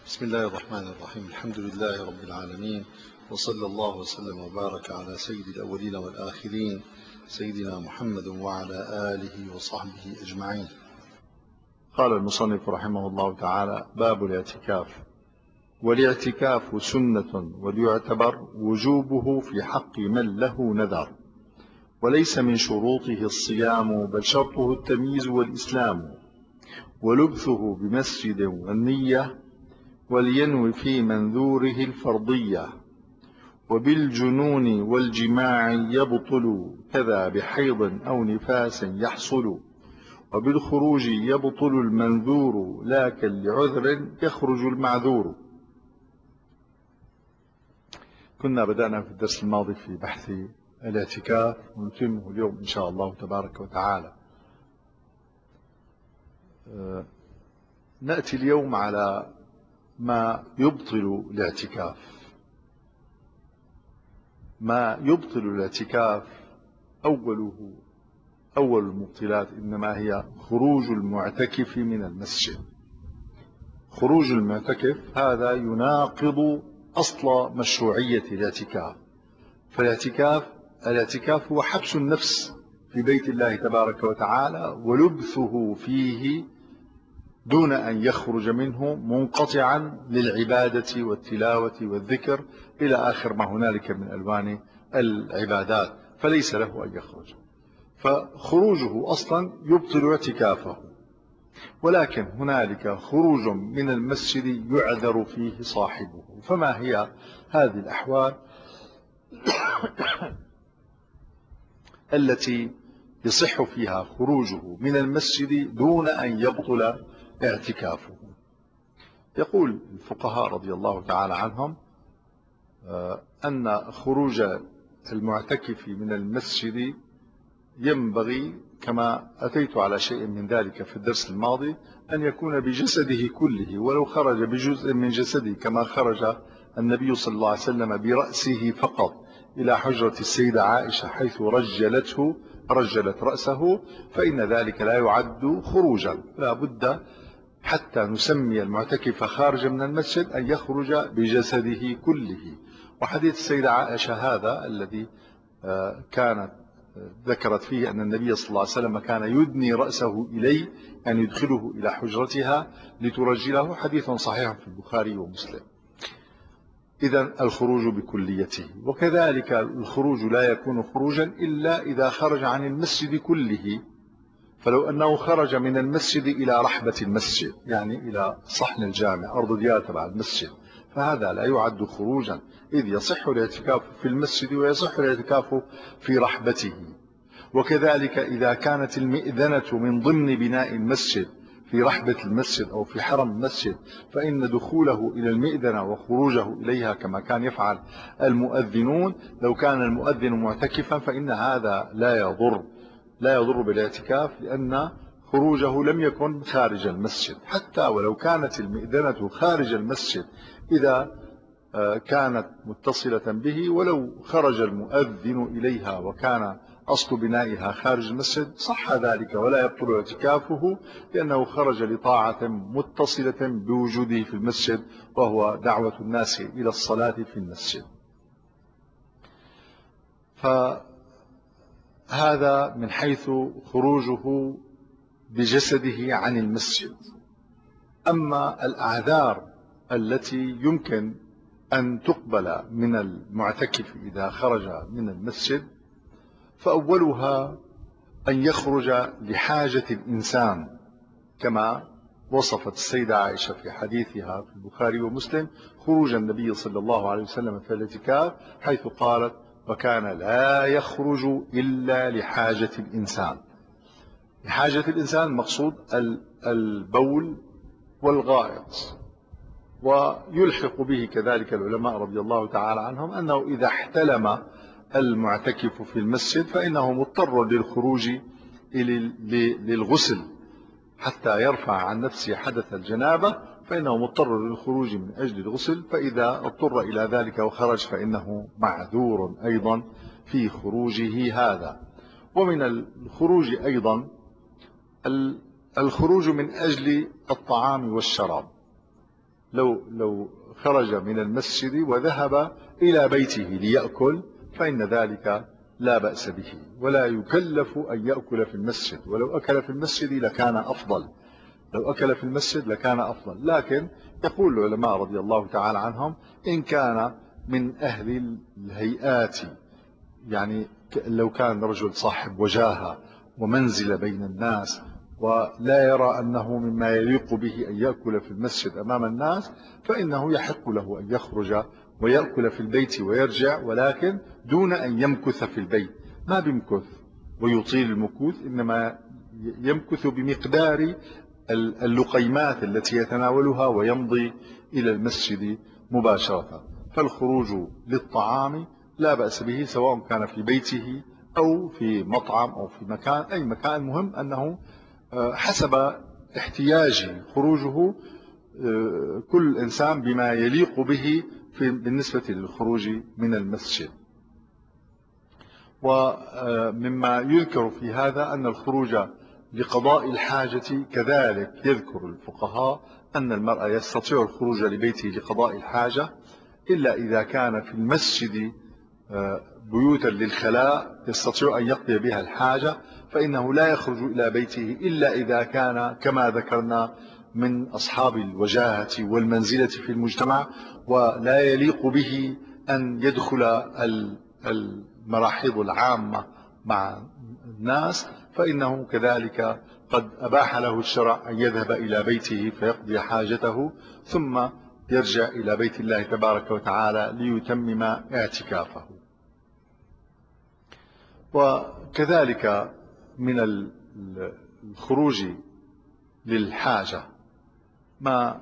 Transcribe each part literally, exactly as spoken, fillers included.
بسم الله الرحمن الرحيم. الحمد لله رب العالمين، وصلى الله وسلم وبارك على سيد الأولين والآخرين سيدنا محمد وعلى آله وصحبه أجمعين. قال المصنف رحمه الله تعالى: باب الاعتكاف. والاعتكاف سنة، وليعتبر وجوبه في حق من له نذر، وليس من شروطه الصيام، بل شرطه التمييز والإسلام، ولبثه بمسجد والنية، ولينوي في منذوره الفرضية، وبالجنون والجماع يبطل، كذا بحيض أو نفاس يحصل، وبالخروج يبطل المنذور، لكن لعذر يخرج المعذور. كنا بدأنا في الدرس الماضي في بحث الاعتكاف، ونتمه اليوم إن شاء الله تبارك وتعالى. نأتي اليوم على ما يبطل الاعتكاف. ما يبطل الاعتكاف أوله أول المبطلات إنما هي خروج المعتكف من المسجد. خروج المعتكف هذا يناقض أصل مشروعية الاعتكاف. فالاعتكاف الاعتكاف هو حبس النفس في بيت الله تبارك وتعالى، ولبثه فيه دون أن يخرج منه، منقطعا للعبادة والتلاوة والذكر إلى آخر ما هنالك من ألوان العبادات، فليس له أن يخرج. فخروجه أصلا يبطل اعتكافه. ولكن هنالك خروج من المسجد يعذر فيه صاحبه. فما هي هذه الأحوال التي يصح فيها خروجه من المسجد دون أن يبطل اعتكافه؟ يقول الفقهاء رضي الله تعالى عنهم أن خروج المعتكف من المسجد ينبغي، كما أتيت على شيء من ذلك في الدرس الماضي، أن يكون بجسده كله، ولو خرج بجزء من جسده كما خرج النبي صلى الله عليه وسلم برأسه فقط إلى حجرة السيدة عائشة حيث رجلته رجلت رأسه، فإن ذلك لا يعد خروجا. لا بد حتى نسمي المعتكف خارجا من المسجد أن يخرج بجسده كله. وحديث السيدة عائشة هذا الذي كانت ذكرت فيه أن النبي صلى الله عليه وسلم كان يدني رأسه إليه، أن يدخله إلى حجرتها لترجله، حديث صحيح في البخاري ومسلم. إذن الخروج بكليته. وكذلك الخروج لا يكون خروجا إلا إذا خرج عن المسجد كله. فلو أنه خرج من المسجد إلى رحبة المسجد، يعني إلى صحن الجامع، أرض ديار تبع المسجد، فهذا لا يعد خروجا، إذ يصح الاعتكاف في المسجد ويصح الاعتكاف في رحبته. وكذلك إذا كانت المئذنة من ضمن بناء المسجد في رحبة المسجد أو في حرم المسجد، فإن دخوله إلى المئذنة وخروجه إليها كما كان يفعل المؤذنون، لو كان المؤذن معتكفا فإن هذا لا يضر لا يضر بالاعتكاف، لأن خروجه لم يكن خارج المسجد. حتى ولو كانت المئذنة خارج المسجد، إذا كانت متصلة به، ولو خرج المؤذن إليها وكان أصل بنائها خارج المسجد صح ذلك ولا يبطل اعتكافه، لأنه خرج لطاعة متصلة بوجوده في المسجد، وهو دعوة الناس إلى الصلاة في المسجد. فهذا من حيث خروجه بجسده عن المسجد. أما الأعذار التي يمكن أن تقبل من المعتكف إذا خرج من المسجد، فأولها أن يخرج لحاجة الإنسان، كما وصفت السيدة عائشة في حديثها في البخاري ومسلم خروج النبي صلى الله عليه وسلم في الاعتكاف، حيث قالت: وكان لا يخرج إلا لحاجة الإنسان. لحاجة الإنسان مقصود البول والغائط. ويلحق به كذلك العلماء رضي الله تعالى عنهم أنه إذا احتلم المعتكف في المسجد فإنه مضطر للخروج للغسل حتى يرفع عن نفسه حدث الجنابة، فإنه مضطر للخروج من أجل الغسل. فإذا اضطر إلى ذلك وخرج فإنه معذور أيضا في خروجه هذا. ومن الخروج أيضا الخروج من أجل الطعام والشراب. لو لو خرج من المسجد وذهب إلى بيته ليأكل فإن ذلك لا بأس به، ولا يكلف أن يأكل في المسجد، ولو أكل في المسجد لكان أفضل لو أكل في المسجد لكان أفضل. لكن يقول العلماء رضي الله تعالى عنهم إن كان من أهل الهيئات، يعني لو كان رجل صاحب وجاهة ومنزل بين الناس ولا يرى أنه مما يليق به أن يأكل في المسجد أمام الناس، فإنه يحق له أن يخرج ويأكل في البيت ويرجع، ولكن دون أن يمكث في البيت. ما بيمكث ويطيل المكوث، إنما يمكث بمقدار اللقيمات التي يتناولها ويمضي إلى المسجد مباشرة. فالخروج للطعام لا بأس به، سواء كان في بيته أو في مطعم أو في مكان، أي مكان، مهم أنه حسب احتياجه خروجه، كل إنسان بما يليق به بالنسبة للخروج من المسجد. ومما يذكر في هذا أن الخروج لقضاء الحاجة كذلك يذكر الفقهاء أن المرأة يستطيع الخروج لبيته لقضاء الحاجة، إلا إذا كان في المسجد بيوتا للخلاء يستطيع أن يقضي بها الحاجة، فإنه لا يخرج إلى بيته إلا إذا كان كما ذكرنا من أصحاب الوجاهة والمنزلة في المجتمع، ولا يليق به أن يدخل المراحيض العامة مع الناس، فإنه كذلك قد أباح له الشرع أن يذهب إلى بيته فيقضي حاجته ثم يرجع إلى بيت الله تبارك وتعالى ليتمم اعتكافه. وكذلك من الخروج للحاجة ما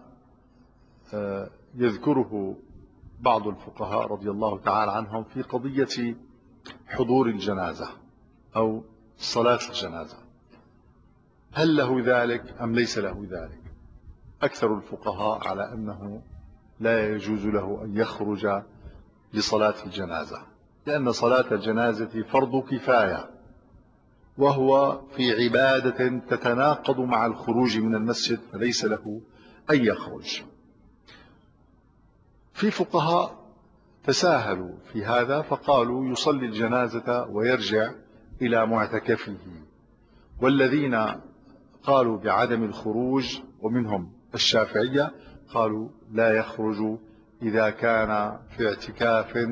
يذكره بعض الفقهاء رضي الله تعالى عنهم في قضية حضور الجنازة أو صلاة الجنازة، هل له ذلك أم ليس له ذلك؟ أكثر الفقهاء على أنه لا يجوز له أن يخرج لصلاة الجنازة، لأن صلاة الجنازة فرض كفاية، وهو في عبادة تتناقض مع الخروج من المسجد، فليس له أن يخرج. في فقهاء تساهلوا في هذا فقالوا يصلي الجنازة ويرجع إلى معتكفه، والذين قالوا بعدم الخروج ومنهم الشافعية قالوا لا يخرج إذا كان في اعتكاف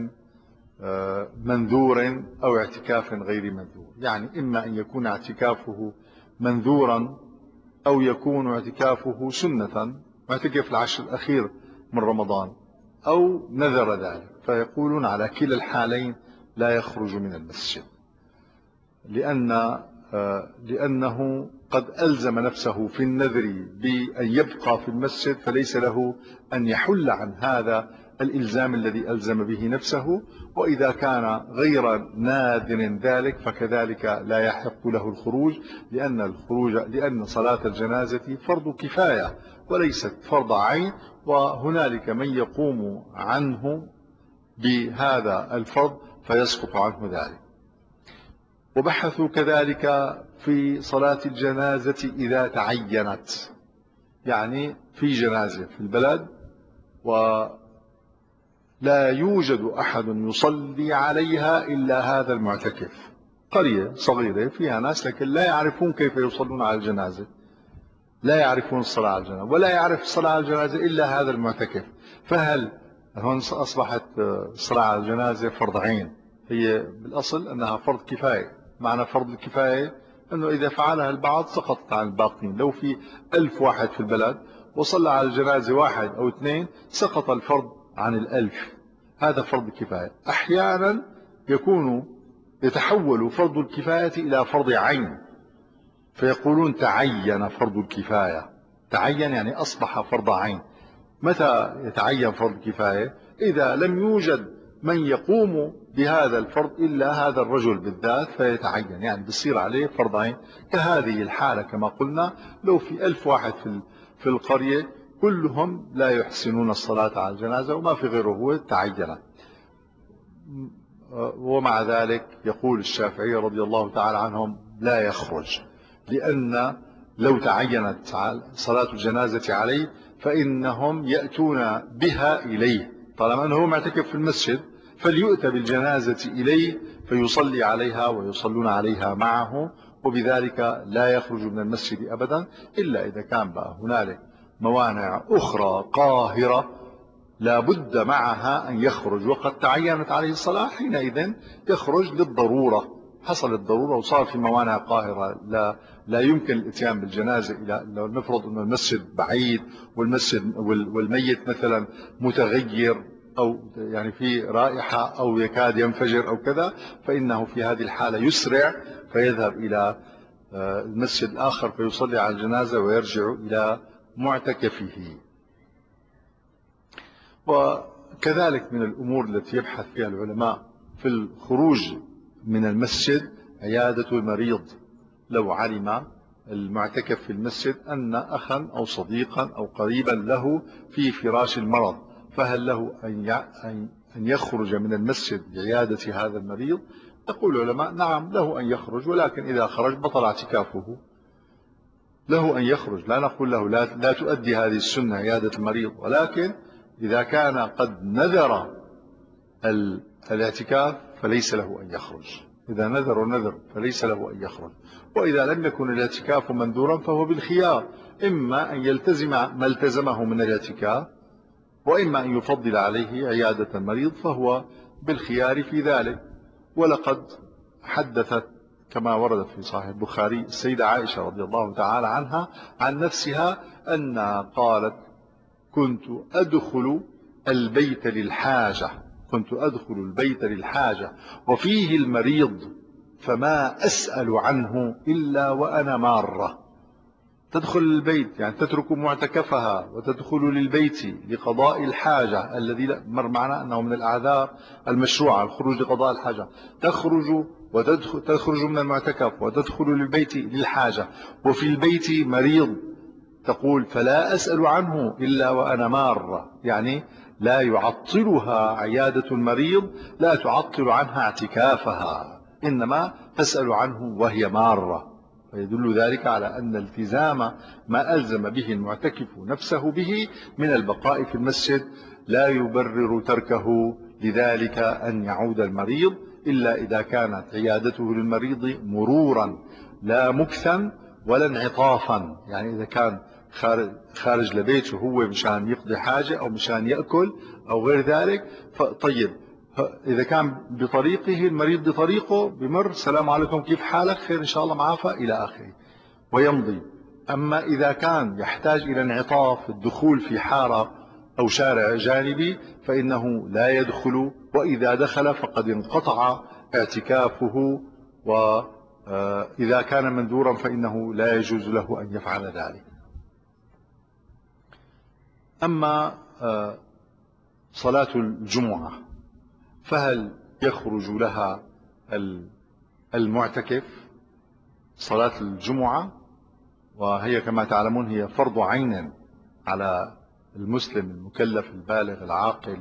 منذور أو اعتكاف غير منذور، يعني إما أن يكون اعتكافه منذورا أو يكون اعتكافه سنة، اعتكاف العشر الأخير من رمضان، أو نذر ذلك، فيقولون على كلا الحالين لا يخرج من المسجد، لأن لأنه قد ألزم نفسه في النذر بأن يبقى في المسجد، فليس له أن يحل عن هذا الإلزام الذي ألزم به نفسه. وإذا كان غير ناذر ذلك فكذلك لا يحق له الخروج، لأن الخروج لأن صلاة الجنازة فرض كفاية وليست فرض عين، وهنالك من يقوم عنه بهذا الفرض فيسقط عنه ذلك. وبحثوا كذلك في صلاة الجنازة إذا تعينت، يعني في جنازة في البلد ولا يوجد أحد يصلي عليها إلا هذا المعتكف، قرية صغيرة فيها ناس لكن لا يعرفون كيف يصلون على الجنازة، لا يعرفون الصلاة على الجنازة، ولا يعرف الصلاة على الجنازة إلا هذا المعتكف. فهل هون أصبحت الصلاة على الجنازة فرض عين؟ هي بالأصل أنها فرض كفاية. معنى فرض الكفاية أنه إذا فعلها البعض سقطت عن الباقين. لو في ألف واحد في البلد وصلى على الجنازة واحد أو اثنين سقط الفرض عن الألف، هذا فرض كفاية. أحيانا يكون يتحول فرض الكفاية إلى فرض عين، فيقولون تعين فرض الكفاية. تعين يعني أصبح فرض عين. متى يتعين فرض كفاية؟ إذا لم يوجد من يقوم بهذا الفرض إلا هذا الرجل بالذات فيتعين، يعني بيصير عليه فرض عين. كهذه الحالة كما قلنا، لو في ألف واحد في في القرية كلهم لا يحسنون الصلاة على الجنازة وما في غيره هو تعين. ومع ذلك يقول الشافعي رضي الله تعالى عنهم لا يخرج، لأن لو تعينت صلاة الجنازة عليه فإنهم يأتون بها إليه. طالما أنه معتكف في المسجد فليؤتى بالجنازة إليه فيصلي عليها ويصلون عليها معه، وبذلك لا يخرج من المسجد أبدا إلا إذا كان بقى هنالك موانع أخرى قاهرة لا بد معها أن يخرج، وقد تعينت عليه الصلاة، حينئذ يخرج للضرورة. حصلت ضرورة وصار في موانع قاهرة لا لا يمكن الاتيان بالجنازة إلى، لو نفرض أن المسجد بعيد والمسجد والميت مثلا متغير أو يعني في رائحة أو يكاد ينفجر أو كذا، فإنه في هذه الحالة يسرع فيذهب إلى المسجد الآخر فيصلي على الجنازة ويرجع إلى معتكفه. وكذلك من الأمور التي يبحث فيها العلماء في الخروج من المسجد عيادة المريض. لو علم المعتكف في المسجد أن أخا أو صديقا أو قريبا له في فراش المرض، فهل له أن يخرج من المسجد لعيادة هذا المريض؟ يقول العلماء نعم له أن يخرج، ولكن إذا خرج بطل اعتكافه. له أن يخرج، لا نقول له لا, لا تؤدي هذه السنة عيادة المريض، ولكن إذا كان قد نذر الاعتكاف فليس له أن يخرج. إذا نذر نذر فليس له أن يخرج. وإذا لم يكن الاعتكاف مندورا فهو بالخيار، إما أن يلتزم ما التزمه من الاعتكاف، وإما أن يفضل عليه عيادة المريض، فهو بالخيار في ذلك. ولقد حدثت كما ورد في صحيح البخاري السيدة عائشة رضي الله تعالى عنها عن نفسها أنها قالت كنت أدخل البيت للحاجة كنت أدخل البيت للحاجة وفيه المريض فما أسأل عنه إلا وأنا مارة. تدخل البيت يعني تترك معتكفها وتدخل للبيت لقضاء الحاجة الذي مر معنا أنه من الأعذار المشروعة الخروج لقضاء الحاجة. تخرج وتدخل تخرج من المعتكف وتدخل للبيت للحاجة وفي البيت مريض، تقول فلا أسأل عنه إلا وأنا مارة، يعني لا يعطلها عيادة المريض، لا تعطل عنها اعتكافها، إنما تسأل عنه وهي مارة. فيدل ذلك على أن التزام ما ألزم به المعتكف نفسه به من البقاء في المسجد لا يبرر تركه لذلك أن يعود المريض، إلا إذا كانت عيادته للمريض مرورا لا مكثا ولا انعطافا. يعني إذا كان خارج, خارج لبيته هو مشان يقضي حاجة أو مشان يأكل أو غير ذلك، طيب إذا كان بطريقه المريض بطريقه بمر السلام عليكم كيف حالك خير إن شاء الله معافى إلى آخره ويمضي. أما إذا كان يحتاج إلى انعطاف الدخول في حارة أو شارع جانبي فإنه لا يدخل، وإذا دخل فقد انقطع اعتكافه، وإذا كان مندورا فإنه لا يجوز له أن يفعل ذلك. أما صلاة الجمعة فهل يخرج لها المعتكف؟ صلاة الجمعة وهي كما تعلمون هي فرض عين على المسلم المكلف البالغ العاقل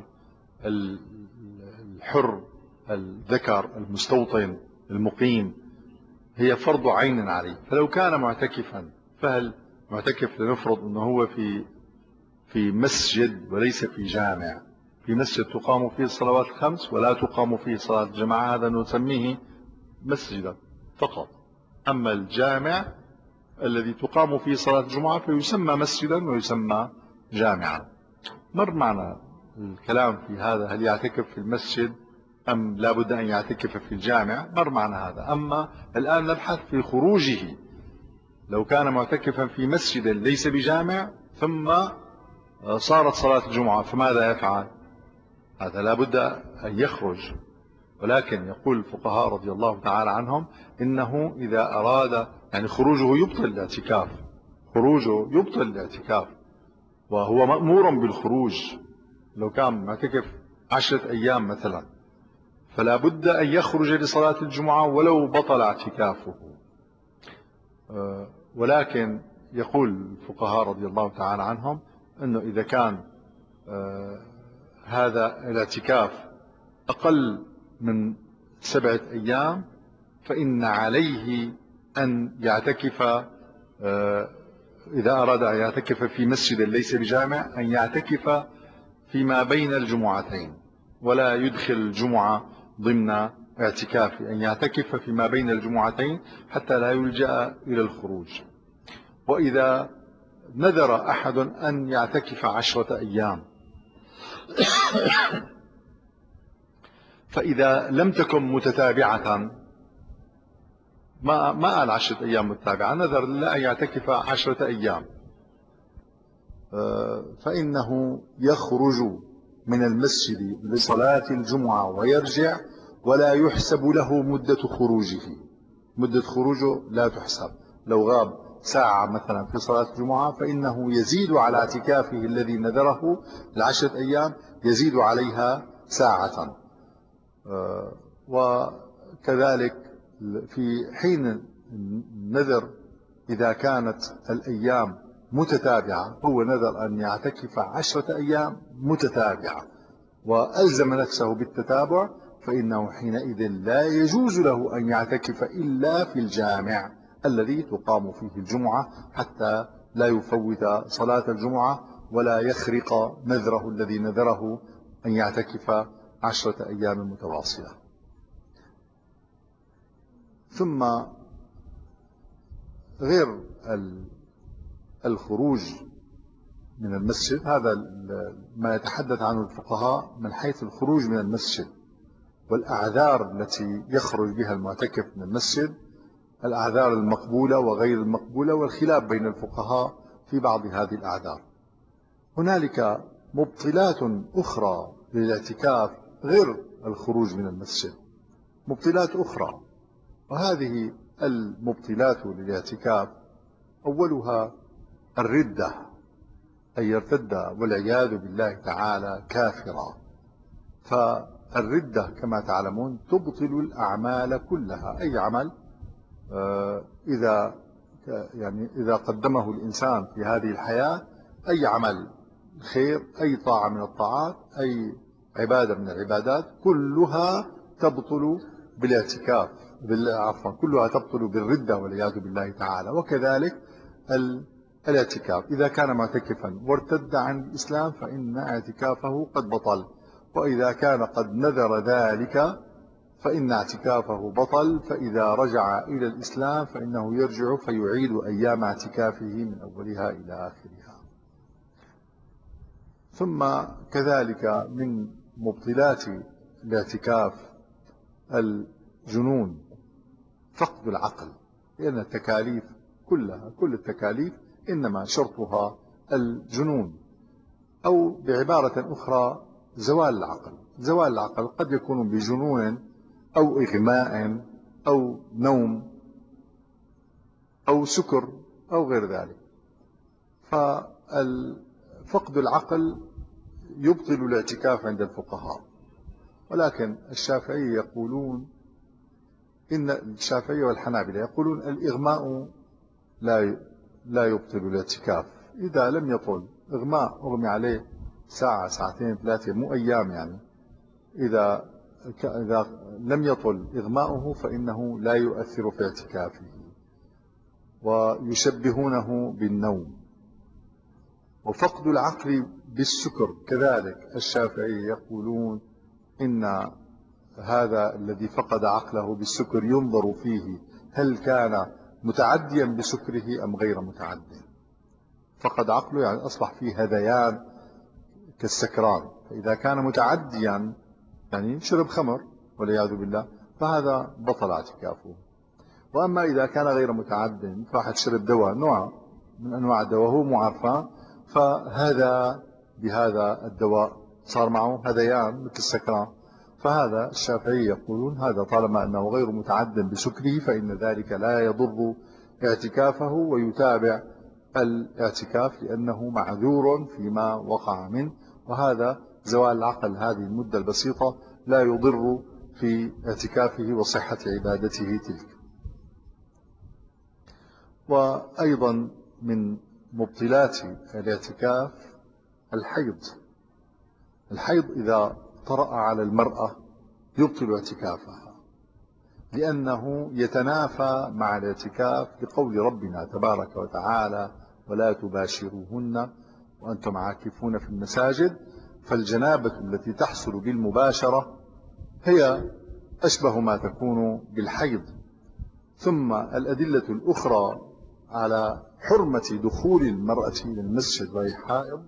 الحر الذكر المستوطن المقيم، هي فرض عين عليه. فلو كان معتكفا، فهل معتكف لنفرض أنه هو في في مسجد وليس في جامع، في مسجد تقام فيه الصلوات الخمس ولا تقام فيه صلاة الجماعة، هذا نسميه مسجدا فقط. أما الجامع الذي تقام فيه صلاة الجمعة فيسمى مسجدا ويسمى جامعا. مر معنا الكلام في هذا، هل يعتكف في المسجد أم لا بد أن يعتكف في الجامع؟ مر معنا هذا. أما الآن نبحث في خروجه. لو كان معتكفا في مسجد ليس بجامع ثم صارت صلاة الجمعة فماذا يفعل؟ هذا لا بد أن يخرج. ولكن يقول الفقهاء رضي الله تعالى عنهم إنه إذا أراد يعني خروجه يبطل الاعتكاف، خروجه يبطل الاعتكاف وهو مأمور بالخروج. لو كان معتكف عشرة أيام مثلا فلا بد أن يخرج لصلاة الجمعة ولو بطل اعتكافه. ولكن يقول الفقهاء رضي الله تعالى عنهم أنه إذا كان هذا الاعتكاف أقل من سبعة أيام فإن عليه أن يعتكف إذا أراد أن يعتكف في مسجد ليس بجامع أن يعتكف فيما بين الجمعتين، ولا يدخل الجمعة ضمن اعتكافه، أن يعتكف فيما بين الجمعتين حتى لا يلجأ إلى الخروج. وإذا نذر أحد أن يعتكف عشرة أيام فإذا لم تكن متتابعة، ما ما قال عشرة أيام متتابعة، نذر لا أن يعتكف عشرة أيام، فإنه يخرج من المسجد لصلاة الجمعة ويرجع، ولا يحسب له مدة خروجه. مدة خروجه لا تحسب. لو غاب ساعة مثلا في صلاة الجمعة فإنه يزيد على اعتكافه الذي نذره العشرة أيام، يزيد عليها ساعة. وكذلك في حين النذر إذا كانت الأيام متتابعة، هو نذر أن يعتكف عشرة أيام متتابعة وألزم نفسه بالتتابع، فإنه حينئذ لا يجوز له أن يعتكف إلا في الجامع الذي تقام فيه الجمعة، حتى لا يفوت صلاة الجمعة ولا يخرق نذره الذي نذره أن يعتكف عشرة أيام متواصلة. ثم غير الخروج من المسجد، هذا ما يتحدث عنه الفقهاء من حيث الخروج من المسجد والأعذار التي يخرج بها المعتكف من المسجد، الأعذار المقبولة وغير المقبولة، والخلاف بين الفقهاء في بعض هذه الأعذار. هنالك مبطلات أخرى للاعتكاف غير الخروج من المسجد، مبطلات أخرى، وهذه المبطلات للاعتكاف أولها الردة، أن يرتد والعياذ بالله تعالى كافرا. فالردة كما تعلمون تبطل الأعمال كلها. أي عمل إذا يعني إذا قدمه الإنسان في هذه الحياة، أي عمل خير، أي طاعة من الطاعات، أي عبادة من العبادات، كلها تبطل بالاعتكاف، عفوا كلها تبطل بالردة والعياذ بالله تعالى. وكذلك الاعتكاف إذا كان معتكفا وارتد عن الإسلام فإن اعتكافه قد بطل، وإذا كان قد نذر ذلك فإن اعتكافه بطل، فإذا رجع إلى الإسلام فإنه يرجع فيعيد أيام اعتكافه من أولها إلى آخرها. ثم كذلك من مبطلات الاعتكاف الجنون، فقد العقل، لأن التكاليف كلها كل التكاليف إنما شرطها الجنون، أو بعبارة أخرى زوال العقل. زوال العقل قد يكون بجنون أو إغماء أو نوم أو سكر أو غير ذلك. ففقد العقل يبطل الاعتكاف عند الفقهاء، ولكن الشافعية يقولون إن الشافعية والحنابلة يقولون الإغماء لا لا يبطل الاعتكاف إذا لم يطل. إغماء أغمي عليه ساعة ساعتين ثلاثة مو أيام يعني، إذا إذا لم يطل إغماؤه فإنه لا يؤثر في اعتكافه، ويشبهونه بالنوم. وفقد العقل بالسكر كذلك الشافعي يقولون إن هذا الذي فقد عقله بالسكر ينظر فيه هل كان متعديا بسكره أم غير متعدي. فقد عقله يعني أصبح فيه هذيان كالسكران، فإذا كان متعديا يعني شرب خمر والعياذ بالله فهذا بطل اعتكافه. وأما إذا كان غير متعد، فواحد شرب دواء نوع من أنواع الدواء هو معرفة، فهذا بهذا الدواء صار معه هذيان مثل السكران، فهذا الشافعي يقولون هذا طالما أنه غير متعد بسكره فإن ذلك لا يضر اعتكافه ويتابع الاعتكاف لأنه معذور فيما وقع منه. وهذا زوال العقل هذه المدة البسيطة لا يضر في اعتكافه وصحة عبادته تلك. وأيضا من مبطلات الاعتكاف الحيض. الحيض إذا طرأ على المرأة يبطل اعتكافها، لأنه يتنافى مع الاعتكاف لقول ربنا تبارك وتعالى ولا تباشروهن وأنتم عاكفون في المساجد. فالجنابة التي تحصل بالمباشرة هي أشبه ما تكون بالحيض. ثم الأدلة الأخرى على حرمة دخول المرأة إلى المسجد وهي حائض،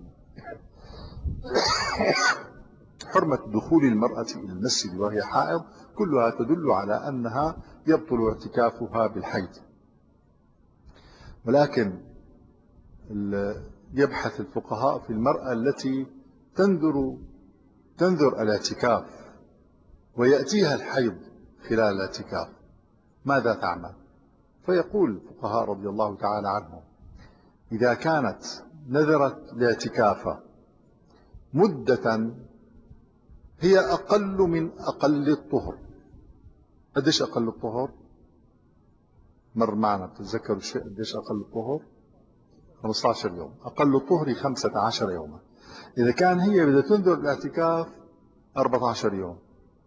حرمة دخول المرأة إلى المسجد وهي حائض كلها تدل على أنها يبطل اعتكافها بالحيض. ولكن يبحث الفقهاء في المرأة التي تنذر تنذر الاعتكاف ويأتيها الحيض خلال الاعتكاف ماذا تعمل؟ فيقول الفقهاء رضي الله تعالى عنهم: إذا كانت نذرت الاعتكاف مدة هي أقل من أقل الطهر. قديش أقل الطهر؟ مر معنا، بتتذكروا الشيء قديش أقل الطهر؟ خمسة عشر يوم. أقل الطهر خمسة عشر يوما. إذا كان هي بدها تنذر الاعتكاف أربعة عشر يوم،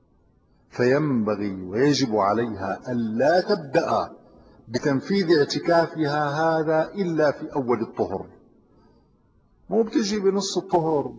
فينبغي ويجب عليها أن لا تبدأ بتنفيذ اعتكافها هذا إلا في أول الطهر. مو بتجي بنص الطهر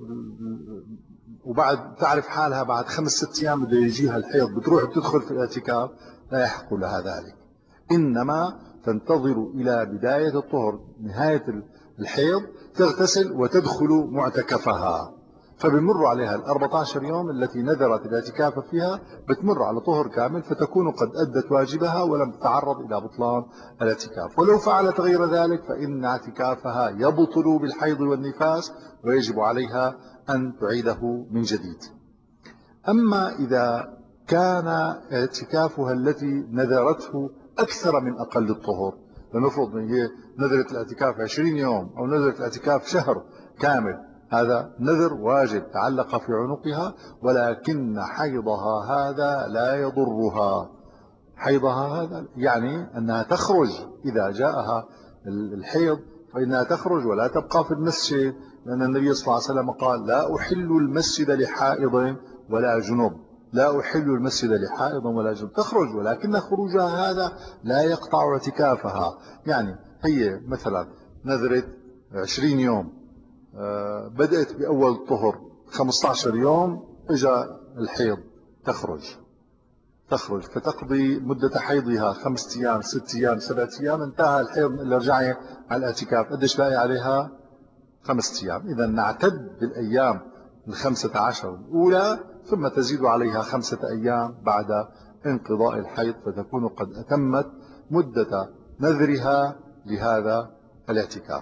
وبعد تعرف حالها بعد خمس ست أيام بده يجيها الحيض بتروح بتدخل في الاعتكاف، لا يحق لها ذلك. إنما تنتظر إلى بداية الطهر، نهاية الحيض، تغتسل وتدخل معتكفها. فبمر عليها الأربعة عشر يوم التي نذرت الاعتكاف فيها، بتمر على طهر كامل، فتكون قد أدت واجبها ولم تتعرض إلى بطلان الاعتكاف. ولو فعلت غير ذلك فإن اعتكافها يبطل بالحيض والنفاس ويجب عليها أن تعيده من جديد. أما إذا كان اعتكافها الذي نذرته أكثر من أقل الطهر، لنفرض أن هي نذرت الاعتكاف عشرين يوم أو نذرت الاعتكاف شهر كامل، هذا نذر واجب تعلق في عنقها، ولكن حيضها هذا لا يضرها. حيضها هذا يعني أنها تخرج إذا جاءها الحيض، فإنها تخرج ولا تبقى في المسجد، لأن النبي صلى الله عليه وسلم قال: لا أحل المسجد لحائض ولا جنوب. لا أحل المسجد لحائض ولا جنوب. تخرج، ولكن خروجها هذا لا يقطع اعتكافها. يعني هي مثلا نذرت عشرين يوم، بدأت بأول الطهر خمسة عشر يوم، إجا الحيض، تخرج تخرج فتقضي مدة حيضها خمسة أيام ست أيام سبعة أيام، انتهى الحيض اللي رجعي على الاعتكاف. قديش باقي عليها؟ خمسة أيام. إذا نعتد بالأيام الخمسة عشر الأولى، ثم تزيد عليها خمسة أيام بعد انقضاء الحيض، فتكون قد أتمت مدة نذرها لهذا الاعتكاف.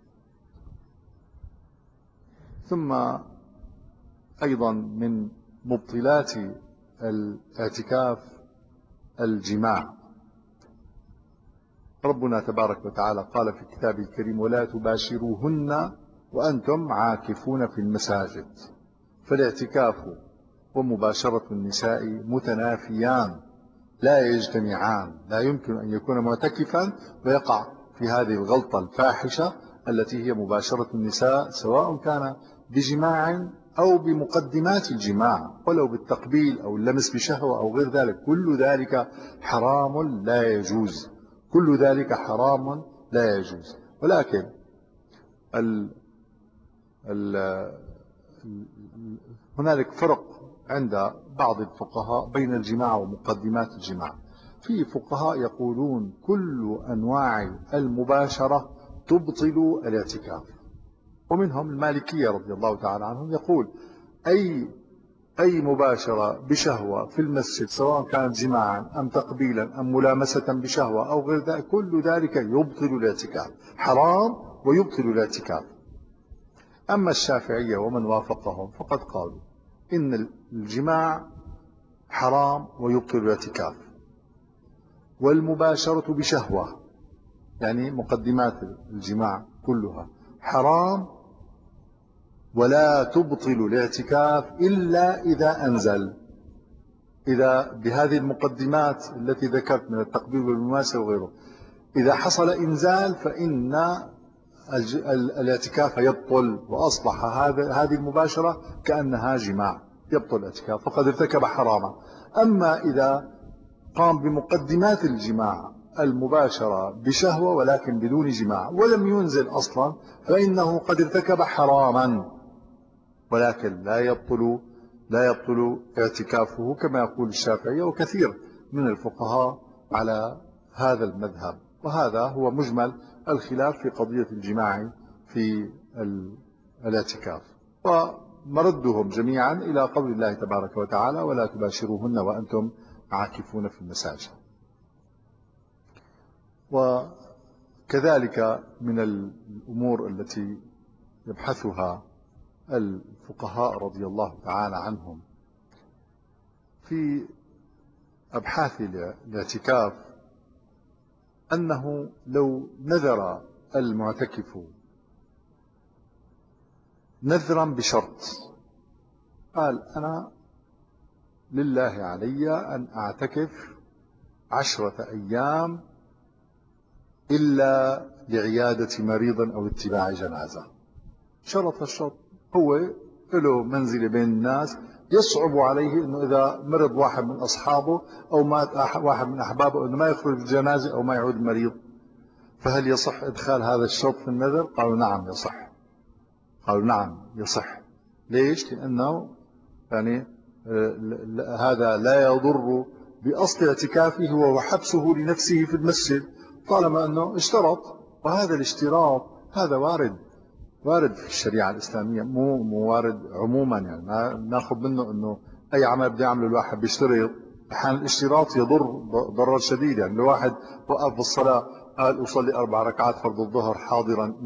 ثم أيضا من مبطلات الاعتكاف الجماع. ربنا تبارك وتعالى قال في كتابه الكريم: ولا تباشروهن وأنتم عاكفون في المساجد. فالاعتكاف ومباشرة النساء متنافيان لا يجتمعان. لا يمكن أن يكون معتكفا ويقع في هذه الغلطة الفاحشة التي هي مباشرة النساء، سواء كان بجماع أو بمقدمات الجماع، ولو بالتقبيل أو اللمس بشهوة أو غير ذلك. كل ذلك حرام لا يجوز، كل ذلك حرام لا يجوز. ولكن ال ال هنالك فرق عند بعض الفقهاء بين الجماع ومقدمات الجماع. في فقهاء يقولون كل أنواع المباشرة تبطل الاعتكاف، ومنهم المالكية رضي الله تعالى عنهم يقول: أي أي مباشرة بشهوة في المسجد، سواء كانت جماعا أم تقبيلا أم ملامسة بشهوة أو غير ذلك، كل ذلك يبطل الاعتكاف، حرام ويبطل الاعتكاف. أما الشافعية ومن وافقهم فقد قالوا إن الجماع حرام ويبطل الاعتكاف، والمباشرة بشهوة يعني مقدمات الجماع كلها حرام ولا تبطل الاعتكاف إلا إذا أنزل. إذا بهذه المقدمات التي ذكرت من التقبيل والمماسة وغيره، إذا حصل إنزال فإن الاعتكاف يبطل، وأصبح هذه المباشرة كأنها جماع، يبطل الاعتكاف فقد ارتكب حراما. أما إذا قام بمقدمات الجماع المباشرة بشهوة ولكن بدون جماع ولم ينزل أصلا، فإنه قد ارتكب حراما، ولكن لا يبطل لا يبطل اعتكافه كما يقول الشافعي وكثير من الفقهاء على هذا المذهب. وهذا هو مجمل الخلاف في قضية الجماع في الاعتكاف. ومردهم جميعا إلى قول الله تبارك وتعالى: ولا تباشروهن وأنتم عاكفون في المساجد. وكذلك من الأمور التي يبحثها الفقهاء رضي الله تعالى عنهم في أبحاث الاعتكاف أنه لو نذر المعتكف نذرا بشرط، قال: أنا لله علي أن أعتكف عشرة أيام إلا لعيادة مريض أو اتباع جنازة، شرط الشرط، هو له منزل بين الناس، يصعب عليه أنه إذا مرض واحد من أصحابه أو مات واحد من أحبابه أنه ما يخرج الجنازة أو ما يعود المريض. فهل يصح إدخال هذا الشرط في النذر؟ قالوا نعم يصح. قالوا نعم يصح. ليش؟ لأنه يعني هذا لا يضر بأصل اعتكافه وهو حبسه لنفسه في المسجد، طالما أنه اشترط. وهذا الاشتراط هذا وارد وارد في الشريعة الإسلامية، مو مو وارد عموما، يعني ما ناخذ منه أنه أي عمل بده يعمله الواحد بيشترط. أحيانا الاشتراط يضر ضرر شديد، يعني لو واحد وقف بالصلاة قال أصلي أربع ركعات فرض الظهر حاضرا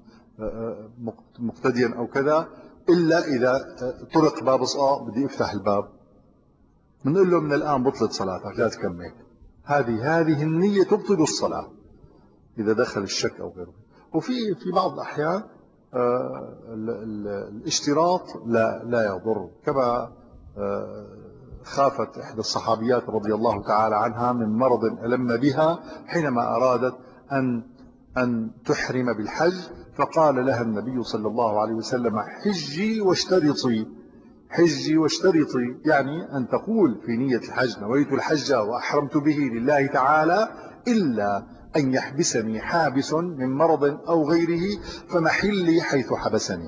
مقتديا أو كذا، إلا إذا طرق باب صلاة بدي افتح الباب، بنقول له من الآن بطلت صلاتك لا تكمل. هذه هذه النية تبطل الصلاة إذا دخل الشك أو غيره. وفي في بعض الأحيان آه الاشتراط لا لا يضر، كما آه خافت إحدى الصحابيات رضي الله تعالى عنها من مرض ألم بها حينما أرادت أن أن تحرم بالحج، فقال لها النبي صلى الله عليه وسلم: حجي واشترطي، حجي واشترطي، يعني أن تقول في نية الحج: نويت الحج وأحرمت به لله تعالى إلا أن يحبسني حابس من مرض أو غيره فمحلي حيث حبسني.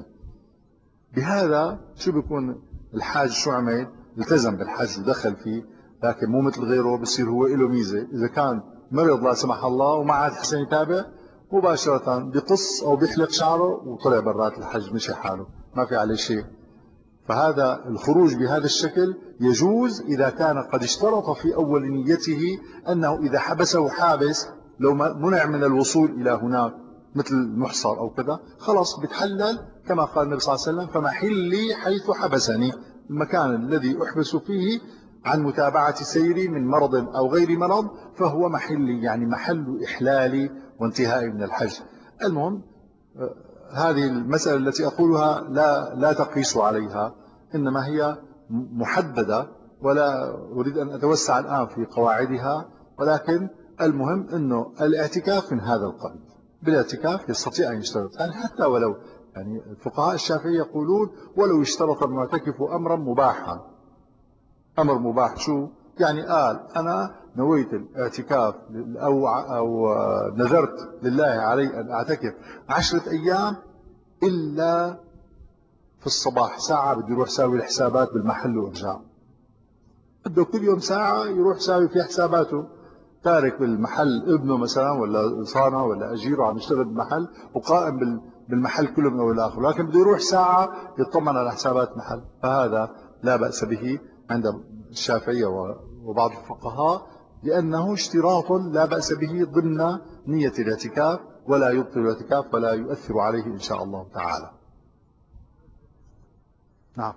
بهذا شو بيكون الحاج شو عمل؟ التزم بالحج ودخل فيه، لكن مو مثل غيره بصير هو له ميزة، إذا كان مرض لا سمح الله وما عاد حسن يتابع مباشرة بقص أو بيحلق شعره وطلع برات الحج مشي حاله ما في عليه شيء. فهذا الخروج بهذا الشكل يجوز إذا كان قد اشترط في أول نيته أنه إذا حبسه حابس لو منع من الوصول إلى هناك مثل المحصر أو كذا خلاص بتحلل، كما قال النبي صلى الله عليه وسلم: فمحلي حيث حبسني، المكان الذي أحبس فيه عن متابعة سيري من مرض أو غير مرض فهو محلي، يعني محل إحلالي وانتهائي من الحج. المهم هذه المسألة التي أقولها لا لا تقيس عليها، إنما هي محددة ولا أريد أن أتوسع الآن في قواعدها، ولكن المهم أنه الاعتكاف من هذا القبيل. بالاعتكاف يستطيع أن يشترط، يعني حتى ولو يعني الفقهاء الشافعي يقولون ولو اشترط المعتكف أمرا مباحا. أمر مباح شو؟ يعني قال: أنا نويت الاعتكاف أو, أو نذرت لله علي أن أعتكف عشرة أيام إلا في الصباح ساعة بدي يروح ساوي الحسابات بالمحل وارجع، بده كل يوم ساعة يروح ساوي في حساباته، تارك بالمحل ابنه مثلا ولا صانع ولا أجيره عم يشتغل بالمحل وقائم بالمحل كله من أول لآخر، لكن بده يروح ساعة يطمن على حسابات المحل. فهذا لا بأس به عند الشافعية وبعض الفقهاء، لأنه اشتراط لا بأس به ضمن نية الاعتكاف، ولا يبطل الاعتكاف ولا يؤثر عليه إن شاء الله تعالى. نعم.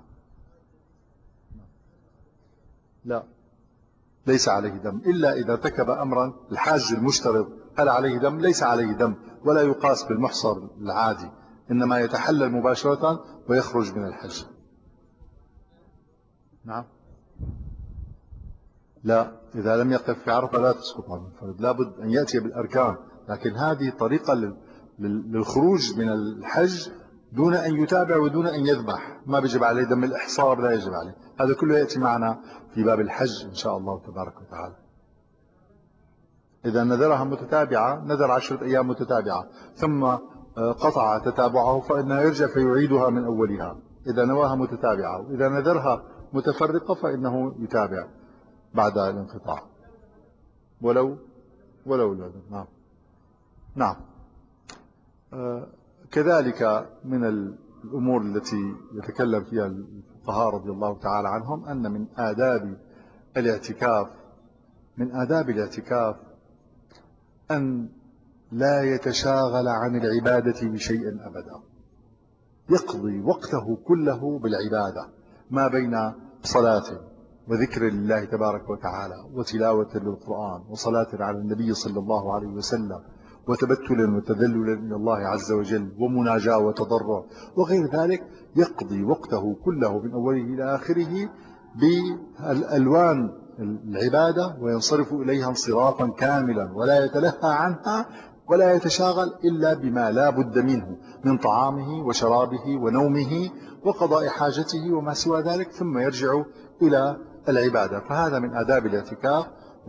لا، ليس عليه دم إلا إذا ارتكب أمرا. الحاج المشترط هل عليه دم؟ ليس عليه دم، ولا يقاس بالمحصر العادي، إنما يتحلل مباشرة ويخرج من الحج. نعم. لا، إذا لم يقف في عرفة لا تسقط عنه الفرض، لابد أن يأتي بالأركان، لكن هذه طريقة للخروج من الحج دون أن يتابع ودون أن يذبح، ما بيجب عليه دم الإحصار، لا يجب عليه. هذا كله يأتي معنا في باب الحج إن شاء الله تبارك وتعالى. إذا نذرها متتابعة نذر عشرة أيام متتابعة ثم قطع تتابعه فإنه يرجع فيعيدها من أولها إذا نواها متتابعة، وإذا نذرها متفرقة فإنه يتابع بعد الانقطاع ولو ولو النذر. نعم نعم. آه كذلك من الأمور التي يتكلم فيها الفقهاء رضي الله تعالى عنهم أن من آداب الاعتكاف من آداب الاعتكاف أن لا يتشاغل عن العبادة بشيء أبدا، يقضي وقته كله بالعبادة ما بين صلاة وذكر لله تبارك وتعالى وتلاوة للقرآن وصلاة على النبي صلى الله عليه وسلم وتبتل وتذلل إلى الله عز وجل ومناجاة وتضرع وغير ذلك، يقضي وقته كله من أوله إلى آخره بالألوان العبادة وينصرف إليها انصرافا كاملا ولا يتلهى عنها ولا يتشاغل إلا بما لا بد منه من طعامه وشرابه ونومه وقضاء حاجته وما سوى ذلك، ثم يرجع إلى العبادة. فهذا من آداب الاعتكاف.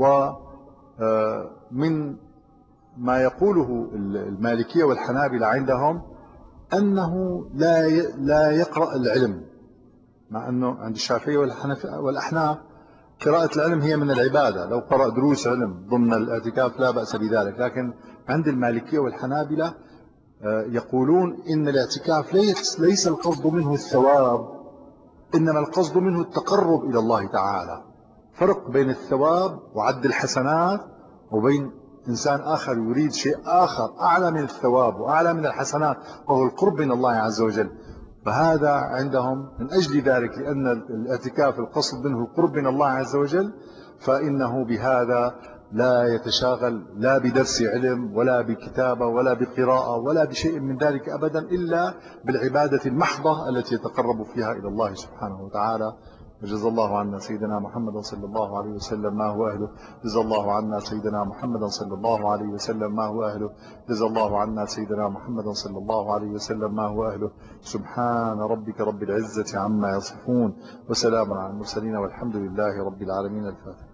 ومن ما يقوله المالكية والحنابلة عندهم أنه لا لا يقرأ العلم، مع أنه عند الشافعية والأحناف قراءة العلم هي من العبادة، لو قرأ دروس علم ضمن الاعتكاف لا بأس بذلك. لكن عند المالكية والحنابلة يقولون إن الاعتكاف ليس القصد منه الثواب، إنما القصد منه التقرب إلى الله تعالى. فرق بين الثواب وعد الحسنات وبين إنسان آخر يريد شيء آخر أعلى من الثواب وأعلى من الحسنات وهو القرب من الله عز وجل. فهذا عندهم من أجل ذلك، لأن الاعتكاف القصد منه القرب من الله عز وجل، فإنه بهذا لا يتشاغل لا بدرس علم ولا بكتابة ولا بقراءة ولا بشيء من ذلك أبدا، إلا بالعبادة المحضة التي يتقرب فيها إلى الله سبحانه وتعالى. وجزا الله عنا سيدنا محمد صلى الله عليه وسلم ما هو أهله. جزا الله عنا سيدنا محمد صلى الله عليه وسلم ما هو أهله. جزا الله عنا سيدنا محمد صلى الله عليه وسلم ما هو أهله. سبحان ربك رب العزة عما يصفون وسلام على المرسلين والحمد لله رب العالمين. الفاتحة.